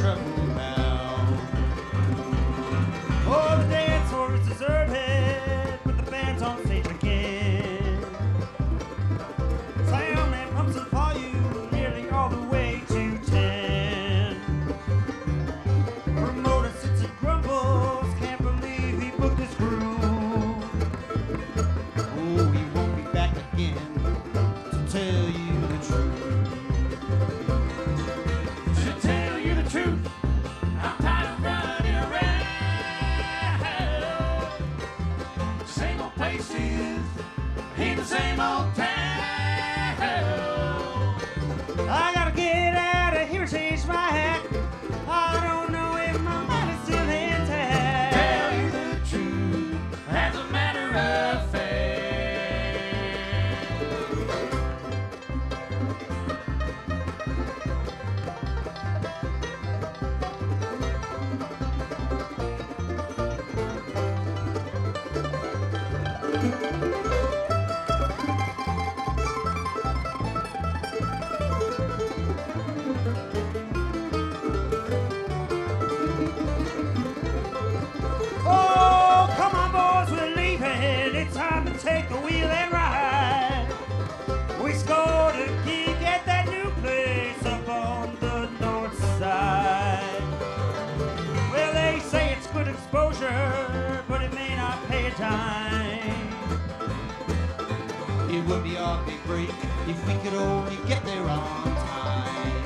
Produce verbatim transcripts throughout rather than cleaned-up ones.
trouble bound. Oh, the dance floor is deserted, but the band's on stage again. Sound man pumps the volume nearly all the way to ten. Promoter sits and grumbles, can't believe he booked his groove. Oh, he won't be back again to tell you the truth. To tell you the truth, I'm tired of running around. Same old places, in the same old town. I gotta get out of here, change my hat. I don't know if my mind is still intact. Tell you the truth, as a matter of fact. Oh, come on, boys, we're leaving. It's time to take the wheel and ride. We scored a gig at that new place up on the north side. Well, they say it's good exposure, but it may not pay a dime. It would be our big break if we could only get there on time.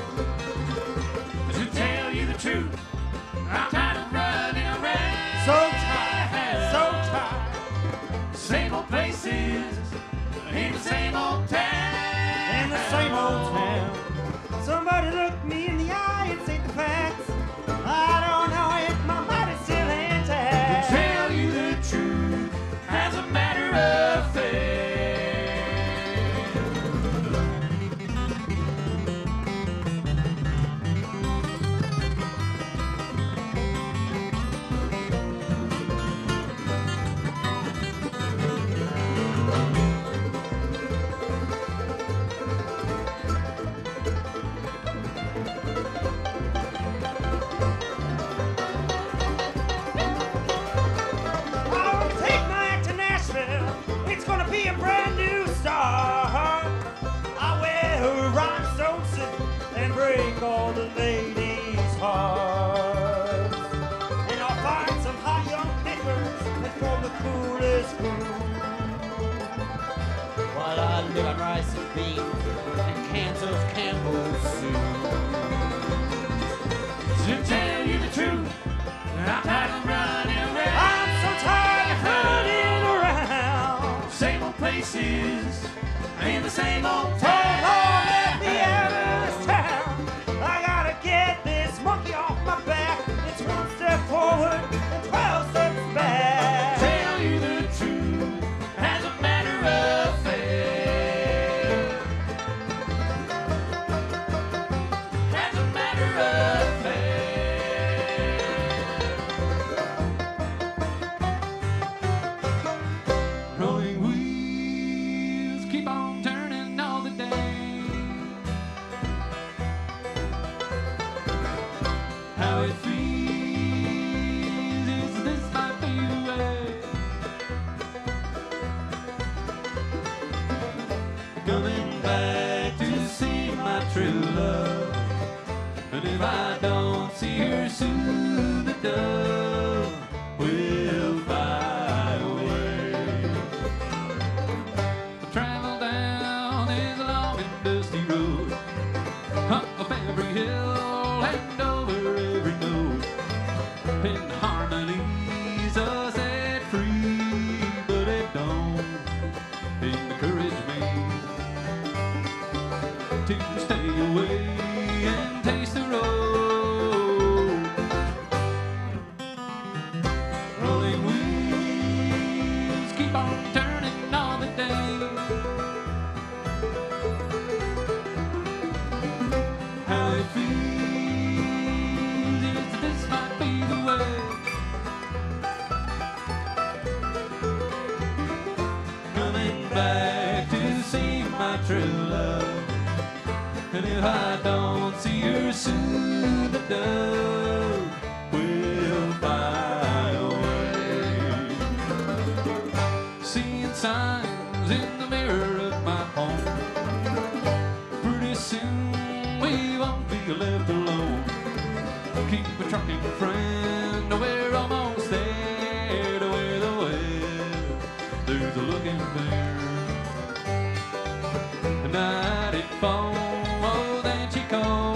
To tell you the truth, I'm tired of running around. So tired, so tired, Same old places, in the same old town. in the same old town. Somebody look me in the eye and say the facts. I don't know if my mind is still To intact. tell you the truth, as a matter of fact. I want to take my act to Nashville. It's gonna be a brand new start. I wear a rhinestone suit and break all the ladies' hearts. And I'll find some hot young pickers that form the coolest crew. While I live on rice and beans and cans of Campbell's soup. To tell you the truth, I'm tired of running around. I'm so tired of running around. Same old places, in the same old Oh, town. Lord, let me out of this town. I gotta get this monkey off my back. It's one step forward and twelve steps back. Tell you the truth, as a matter of fact. As a matter of fact. Rolling wheels keep on turning all the day. How it feels is this might be the way. Coming back to see my true love. And if I don't see her soon, the dove will fly away. I travel down this long and dusty road, up every hill and over every note. And harmonies are set free, but it don't encourage me to stay away and taste the road. Rolling wheels keep on turning all the day. How it feels is this might be the way. Coming back to see my true love. And if I don't see her soon, the dove will fly away. Seeing signs in the mirror of my home. Pretty soon we won't be left alone. Keep a trucking friend, we're almost there to where the well, there's a looking there. And night it falls, oh, then she calls.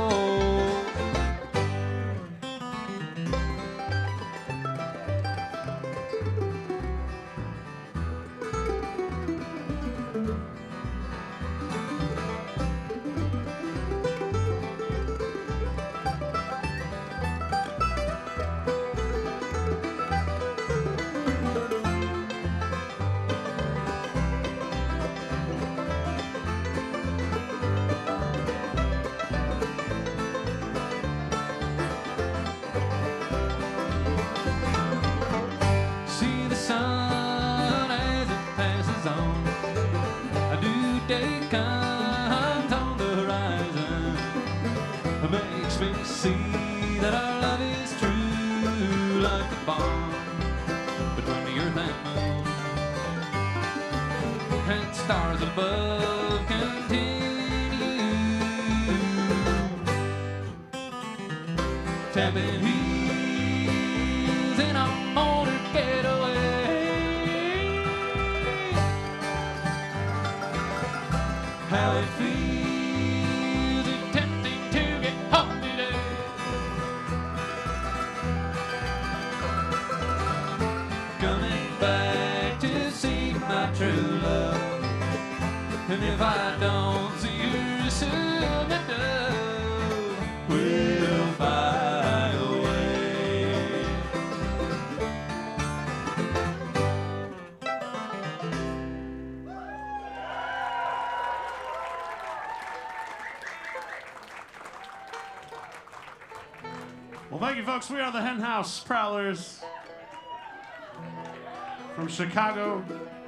Sun as it passes on, a new day comes on the horizon. It makes me see that our love is true, like the bond between the earth and moon. And stars above continue tapping heels in a motor getaway. How it feels, it's tempting to get home today. Coming back to see my true love. And if I don't see her soon, the dove will fly away. Well, thank you, folks. We are the Hen House Prowlers from Chicago.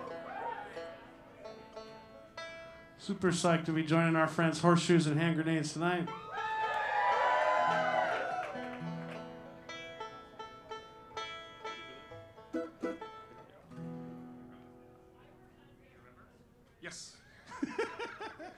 Super psyched to be joining our friends Horseshoes and Hand Grenades tonight. Yes.